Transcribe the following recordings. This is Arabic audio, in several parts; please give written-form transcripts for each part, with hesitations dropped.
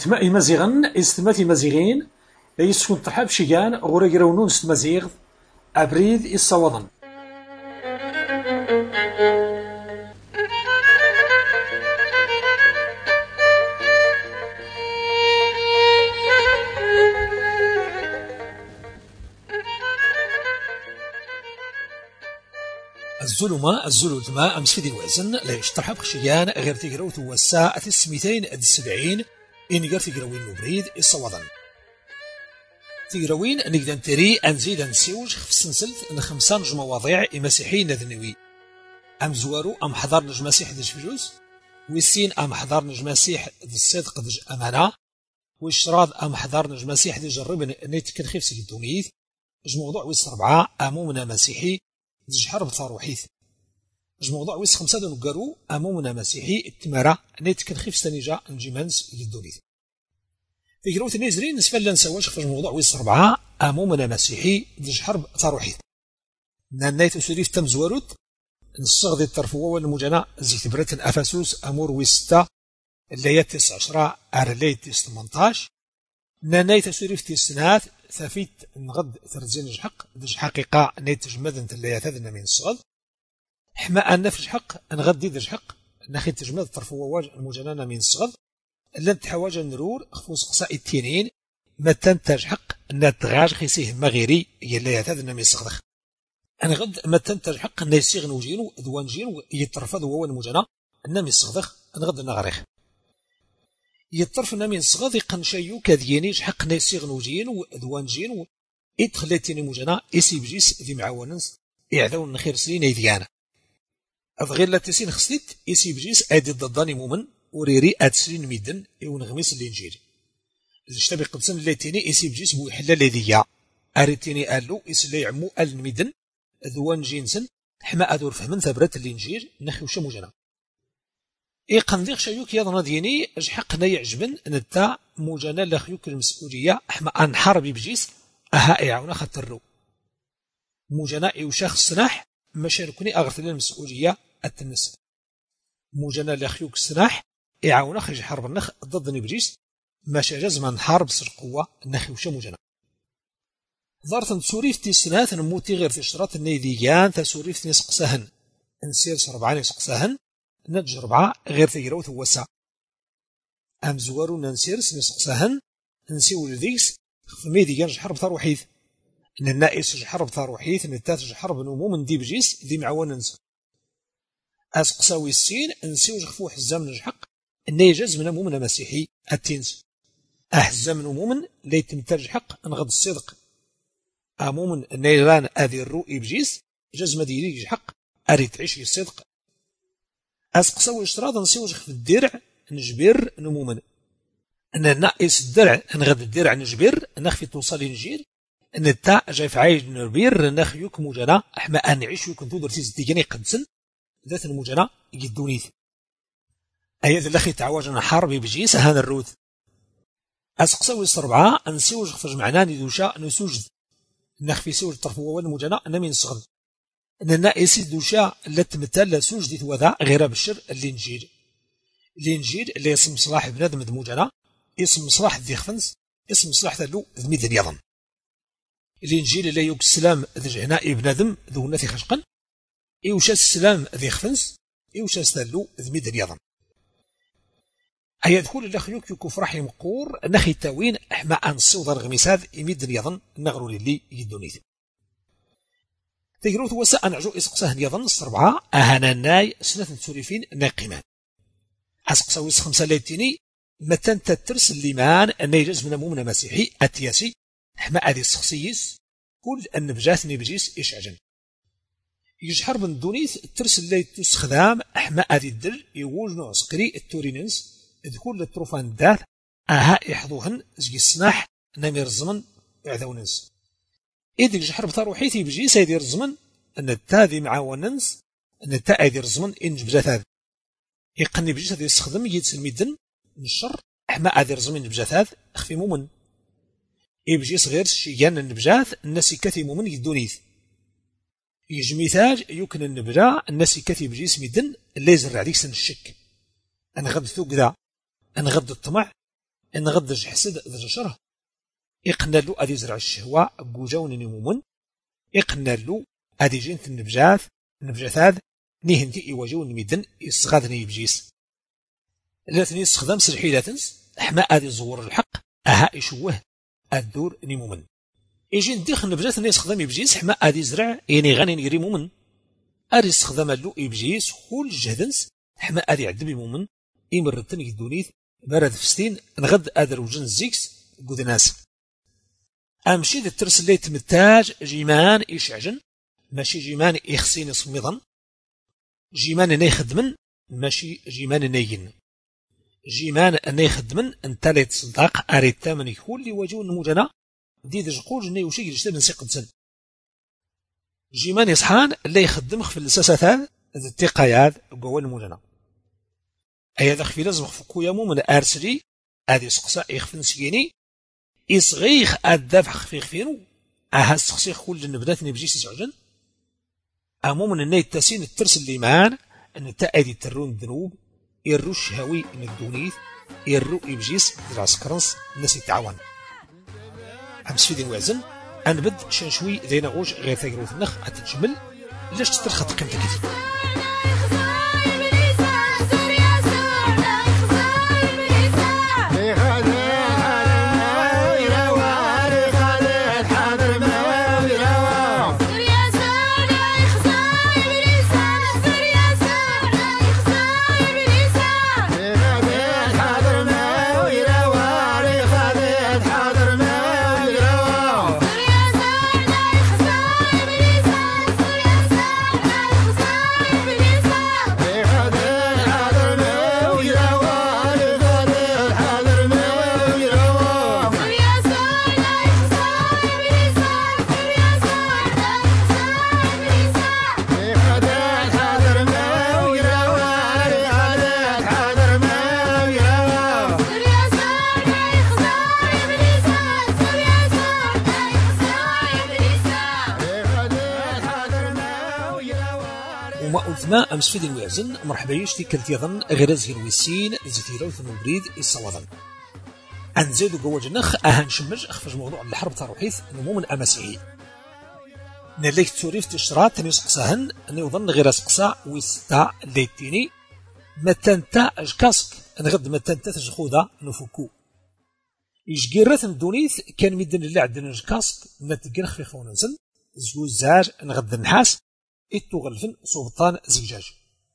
إثماء مزيغن استمات مزيغين لا يسكن ترحاب شيغان غورا يراونون ستمزيغ أبريد الصوضن. الظلمة أمس في دي الوزن لا يشترحب خشيان غير تقروث والساعة السميتين السبعين إن غير تقروين مبريد الصوضن تقروين نقدر نتري أنزيد نسيوج في السنسلت إن 5 مواضيع مسيحيين ذنوي أم زوارو أم حضار نج مسيح دج فلوس والسين أم حضار نج مسيح دج الصدق دج أمانة والشراض أم حضار نج مسيح دج الربن نيت كنخيف سيدونيث موضوع ويس 4 أمومنا مسيحي دج حرب ثاروحيث موضوع ويس 5 نقرو أمومنا مسيحي التمارة نيت كنخيف ستانيجا نجيمانس للدونيث في قروت نيزرين نسفل نسواش في الموضوع ويس 4 أمومنا مسيحي دج حرب ثاروحيث نايت سوريف تمزوروت نصغ الترفوة والمجانا زيت بريتن أفاسوس أمور ويستا اللي 19 أرليت 18 نايت سوريف تسنات ثافيت نغد ثرزين جحق دج حقيقة نيت جمدن اللي ثذنا من الصغد حما أن نفج حق نغدي دج حق ناخي تجمد الترفوة واج المجانا من الصغد لن تحواج النرور خفوس قصاء التينين ما تنتج حق نتغاج خيسيه مغيري اللي ثذنا من الصغد أنا غد ما تنتج حق نيسيغ نوجينو ذوانجينو يترفض هو المجانا نامي الصغدخ نغد نغريخ يترف نامي الصغد يقنشيو كذينيش حق نيسيغ نوجينو ذوانجينو إدخلتيني مجانا إسي بجيس ذي معاوننس إعذون نخير سلين إيديانا أفغير لا تسين خسلت إسي بجيس أدي الضداني مومن وريري أتسلين ميدن إيون غميس الإنجيل الاشتبه قدسن الليتيني إسي بجيس بو إحلا لذيا أريتيني ألو إسي اللي يعمو الميدن ذوان جينسن حما أدور فهمن ثبرت الإنجيل نخيو شموجنا قنديق شيوك يضنا ديني أجحقنا يعجبن نتا موجانا لخيوك المسؤولية حما أنحربي بجيس أها إعونا خطرو موجانا إيوشاخ السناح مشاركني أغرث المسؤولية التنس موجانا لخيوك السناح إعونا خرج حرب النخ ضدني بجيس ماشا جزما حرب سرقوة نخيو شموجنا ظارت سوريف تسنات نموتي غير في شرات النيديان تسوريف نسقسهن نسير 4 نسقسهن نج 4 غير تجروث وسا أم زوارو ننسيرس نسقسهن نسيو لذيس خفميدي ينج حرب ثاروحيث ننائس حرب ثاروحيث نتاتج حرب نمومن دي بجيس ذي معواننس أسقساوي السين نسيو جخفو حزام نجحق نيجز من مؤمن مسيحي التنس أحزام من مؤمن ليتم ترجحق نغض الصدق أمومن نيران أذي الرؤي بجيس جزم ديري حق أريد تعيش الصدق أسقسو اشتراط نسيوج في الدرع نجبر نمومن أن ناقص الدرع نغد الدرع نجبر نخفي توصل نجير أن التاء جاي في عايج نربير نخيوك مجانا أحما أن نعيش ويكون تودر تيز ديجاني قدسن ذات المجانا يدونيث أيضا لخي تعواجنا حربي بجيس هان الروث أسقسو السربعة نسيوج خفج معناني دوشا نسوجد نخفي سوج الطرفوة والمجانا نمين صغد أننا إسي دوشا لتمثال سوج دي وذا غير بالشر الإنجيل اللي اسم صلاح بنادم دموجانا اسم صلاح ذي خفنس اسم صلاح ذلو ذميذن يظن الإنجيل اللي يوك السلام ذي جهناء بنادم ذو نثي خشقا إيوشا السلام ذي خفنس إيوشا ذلو ذميذن يظن أي دخول الله خيوك يكون فرحي مقور نخي تاوين أحما أن صوضر غميساد يميدن يظن نغرو للي يدونيث تجروث وساء نعجو إسقساهن يظن السربعة أهانا ناي سنة سوريفين ناقمان أسقسا ويس 5 ليتيني متن تترس الليمان أن يجز من مؤمن مسيحي التياسي أحما أذي السخصيس كل النبجات نبجيس إشعجن يجحر من دونيث ترس اللي تسخدام أحما أذي الدر يوجن عسقري التوريننس ذكول الطروفان دار أها يحضوهن زي السناح نمير الزمن إعذوننس إذ جحر بطاروحيثي بجي سيدير الزمن أن التاذي معاوننس أن التا يدير الزمن إنج بجاثاذ يقني بجيس هذا يستخدم يدس الميدن من الشر أحما أذير زمن بجاثاذ أخفي مومن يبجيس غير شيئان النبجاث الناس كثي مومن يدونيث يجميثاج يمكن النبجا الناس كثي بجيس ميدن اللي يزرع ديك سن الشك أنا غد ثوق ذا أنا غد الطمع إن غدج حسد ذج شره إقنا له أدي زرع الشهوة بوجون نمومن إقنا له أدي جنت النبجاث نيهن دي إيواجون ميدن يصغادني يبجيس لاتني يستخدم سرحيلاتنس حما أدي زور الحق أها يشوه الدور نمومن يجي نديخ النبجات اللي يستخدم يبجيس حما أدي زرع يعني غاني يري مومن أدي يستخدم له يبجيس كل جهدنس حما أدي عدب مومن إمرتن يدونيث برد فستين نغد أدر وجن زيكس قد ناس أمشي ذي الترس اللي تمتاج جيمان إشعجن ماشي جيمان إخسين صميضا جيمان أني خدمن ماشي جيمان أنيين جيمان أني خدمن أنت لي تصدق أريتا من يكون لي وجون المجنة ديد جقول جني وشي يجتب من سيقد سن جيمان يصحان اللي يخدمخ في الأساسات ذي التقايات قوال المجنة أي هذا خفي لازم خفكو يمو من أرسلي هذه سقسا يخفن سيني يصغيخ الدفع خفي خفينو أها سقسيخ كل جنبدات نبجيس يسعجن أمو من الناي التاسين الترس اللي معان أن تأدي ترون الذنوب يرو الشهوي من الدونيث يرو إبجيس دراس كرنس الناس يتعاون أمس في دين وعزن أنبد شنشوي ذينا غوش غير ثقروث النخ أتجمل لاش تترخط قيمتك كتير ما أمس في دين ويعزن مرحبا يشتي كالتيضن غرزه الويسين زيتيلو ثم بريد الصوضن أنزيدو قوة جنخ أهان شمج أخفج موضوع الحرب تروحيث نمو من أمسيحي ناليك توريف تشرات تنسقسهن أن يظن غير سقسا ويستا ليتيني متنتا أجكاسك نغد متنتا تجخوذا نفكو يجيرات الدونيث كان ميدن اللي عندنا أجكاسك نتقرخ في خوننسن زوزاج نغد النحاس إتو غلفن سلطان زجاج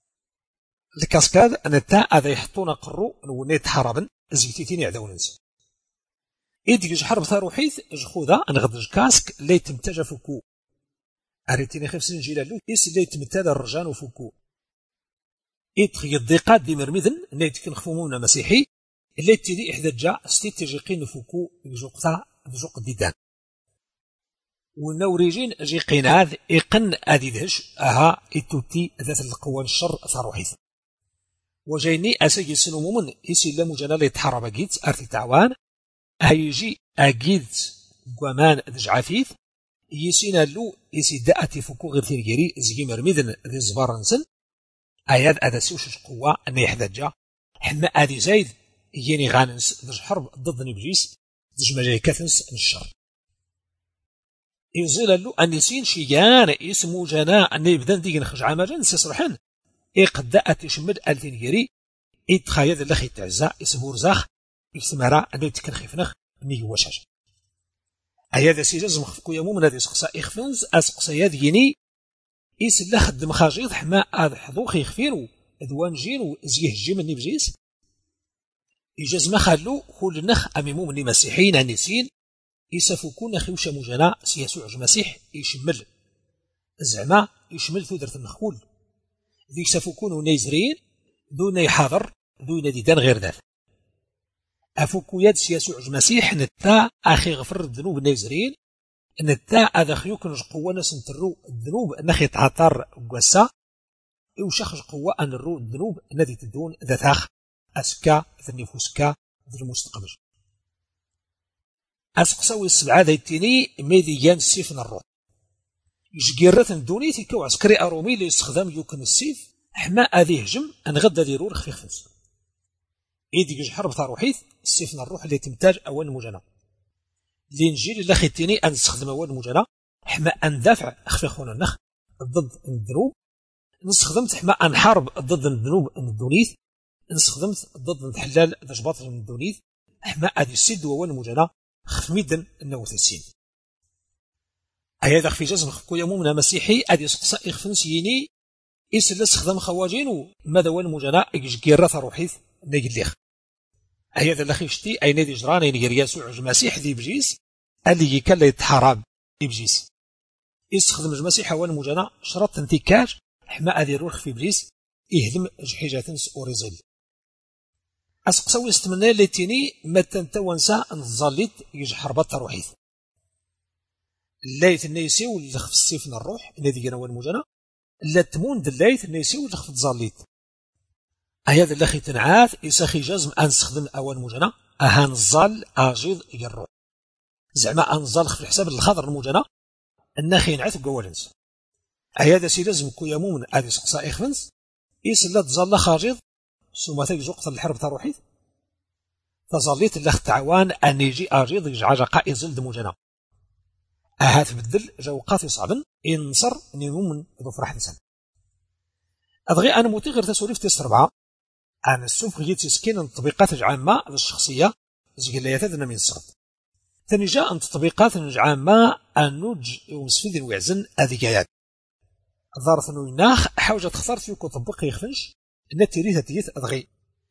الكاسكاد أنتا هذا يحطونا قرو نونيت حربا زيتيتين يعدون نس إديج حرب ثاروحيث جخوذا نغدج كاسك اللي تمتاج فكو أريتيني خمسين جيلالو إس اللي تمتاج الرجان وفكو إدخي الضيقات دي مرمذن اللي تكنخفومونا مسيحي اللي تدي إحدى جاء ستيجيقين فكو بجوقتا بجوق ديدان ونوريجين جيقين هذا إقن أديدهش أها إتوتي ذات القوة الشر ثاروحيث وجيني أسيجي سنو من إسي لمو جنال يتحرب أجيد أرثي تعوان هيجي أجيد قوامان دجعافيث يسينا له إسي دأتي فكو غير ثيرجيري زيجي مرميدن ذي زبارنسن أياد أدسيوش قوة أن يحدجا حما أدي زايد يني غاننس ذج حرب ضد نبجيس ذج مجايكاثنس الشر يزيل له أن يسين شيان اسمو جنا أن يبدأ ديجن خرج عمجان سيصرحن إقدأت يشمد الثيرجيري إتخايد لخي تعزا اسمو رزاخ يسمرا أن يتكن خفنخ نيجي وشاش أياد سيجاز مخفكو يمو من هذه سقسا إخفنز أسقسا يديني إس الله خدم خاجيض حما هذا حضوخ يخفيرو أدوان جينو زيه جيم النبجيس إجاز ما خلو كل نخ أميمو من مسيحيين النسين يسفكون خوشة مجانا سيسوع المسيح يشمل الزعماء يشمل ثودرة النخول ذي يسفكون نيزرين دون يحاضر دون ديدان غير ذات أفكو يد سيسوع المسيح نتا أخي غفر الذنوب النيزرين نتا أذا خيوك نج قوة نسنترو الذنوب نخي تعطر قوسا يوشخج قوة أن الرو الذنوب الذي تدون ذاتاخ أسكا ذني فوسكا ذي المستقبل أسقساوي السبعة ذيتيني ميديان السيف نروح يجيرات دوني تيكو عسكري أرومي اللي يستخدم يوكن السيف حما أذي هجم أن غدا ديرور خفيف خفيف إيدي يج حرب تاروحيث السيف الروح اللي تمتاج أول مجانا اللي نجي لله خيتيني أن نستخدم أول مجانا حما أندافع أخفي خونا النخ ضد الذنوب نستخدمت حما أنحارب ضد الذنوب الدونيث نستخدمت ضد الحلال دجباط من الدونيث حما أدي السيد أول مجانا خف ميدن النوثسين هذا في جزم خفكو يومنا مسيحي أدي سقسا إخفنسيني إسلا استخدام خواجين ماذا هو المجانا إجكيرة روحيث نجليخ هذا اللي خيشتي أين دي جران أين يسوع المسيح ذي بجيس اللي كان يتحرم إبجيس يستخدم المسيح هو المجانا شرط انتكاج حما أدي روح في بجيس يهدم جحيجة أوريزيل أسقساو يستمنى لتيني ما تنتوانسا نظليت يجحربط روحيث اللايت النيسيو اللي خف السيف من الروح الذي كان هو المجانا لا تمون دلايت النيسيو اللي خف تظليت هذا اللي خي تنعاث يساخي جزم أنستخدم أول مجانا أهان الظل أجيض يروح زعما أنظل في الحساب الخضر المجانا الناخي نعث بقولنس هذا سي لازم كو يمون أدي سقسا إخفنس يسلا تظل خاجض ثم تجي وقت الحرب تروحيث تظليت اللي تعوان أن يجي أجيض يجعج قائزل دمجانا أهات بدل جوقاتي صعبا إنصر نيمون ذو فرح نسان أدغي أنا موتي غير تسوليف تيست 4 أنا السوف غيت سكين التطبيقات العامة للشخصية زي لا يتدنى من الصغد ثاني جاء التطبيقات العامة النوج ومسفيد ويعزن أذيكيات ظارت أنه يناخ حاوجة تختار فيك وطبق يخفنش أن تريد تيث أدغي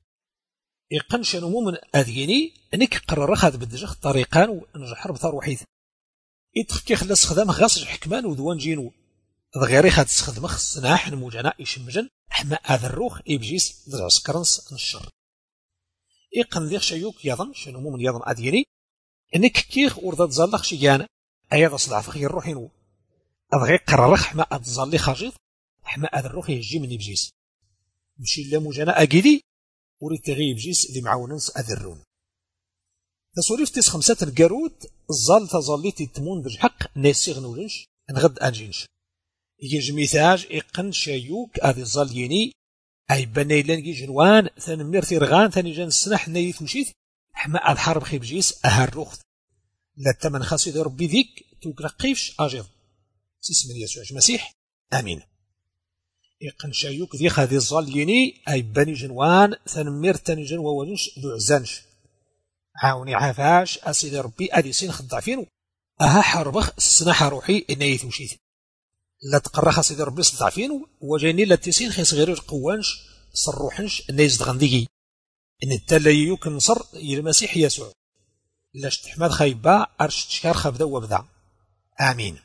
يقنش نمو من أذيني أنك قرر خذ بدجخ طريقان ونجحر بتروحيث يتخكي خلا استخدام غاصج حكمان ودوان جينو غيري خاد استخدم خصناح المجانا يشمجن حما هذا الروخ يبجيس ذا عسكرنس الشر يقن ذيخ شيوك يظن شنو من يظن أديني إنك كيخ ورد تزلخ شيان أيضا صدع فخي الروح ينو أبغي قررخ حما أتزلي خاجيط حما هذا الروح يجي من يبجيس مشي لا مجانا أكيدي وريد تغي يبجيس ذي معاوننس أذرون تسوليف تيس 5 الجاروت الظل تظليتي تمون بالحق ناسيغ نولنش نغد أنجينش يجي ميثاج إقن شيوك هذه الظليني أي بني لنجي جنوان ثاني ميرتي رغان ثاني جان السنح نيث وشيث حما الحرب خيبجيس أهالروخ لا التمن خاصي ربي ذيك توكرقيفش أجيض سيسمن يسوع المسيح آمين إقن شيوك ذيك هذه الظليني أي بني جنوان ثاني ميرتني جنوان ونش ذو عزانش عاوني عافاش أسيدي ربي أدي سين خضعفين أها حربخ السناح روحي نيث وشيث لا تقرخ سيدي ربي صدعفين وجاني لا تسين خيس غير القوانش صروحنش الناس دغندقي ان التلا يوك نصر المسيح يسوع لاش تحمد خايبا ارش تشكار خبدا وبدا امين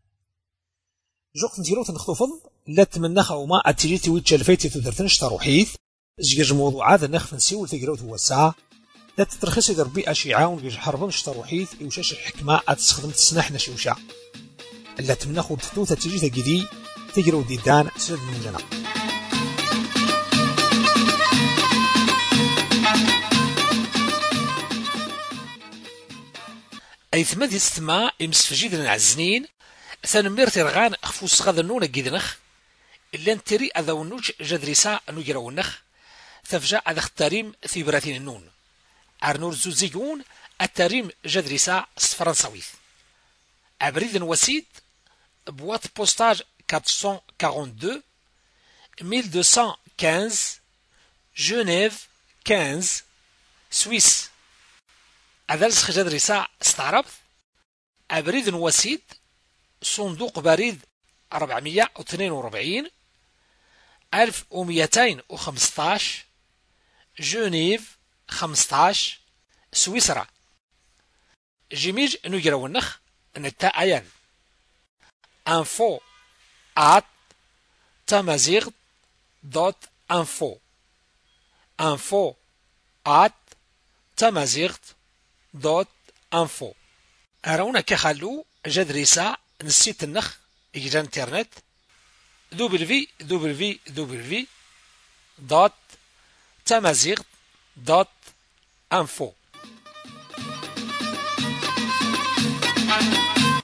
جوك نتيرو تنخطفض لا تمنى خاوما اتيجي ويتش الفيتي تدرتنش تروحيث زجاج موضوعات نخف نسيو تقراو توسع لا تترخص سيدي ربي اشيعه ونجي حربنش تروحيث يوشاش الحكمه اتستخدم تسنحنا شوشا لا تمنخو تثوثة تجي تجدي تجرو ديدان سد المجنة أي ثمد يستمع يمسفجيد العزنين ثانمير ترغان أخفوس غاذا نونا جيدنخ إلا نتري أذا ونوج جدريسا نجرا ونخ ثفجا أذا اختاريم ثيبراتين النون أرنور زوزيون التاريم جدريسا فرنساويث أبريد وسيد boîte postage 442 1215 Genève 15 Suisse أدرس خجاد رساع استعربت أبريد وسيد صندوق بريد 442 1215 جنيف 15 سويسرا جيميج نجرا ونخ نتا أيان info at tamazigh.info info at tamazigh.info أراونا كخلو جدريسا نسيت النخ إجرا انترنت www.tamazigh.info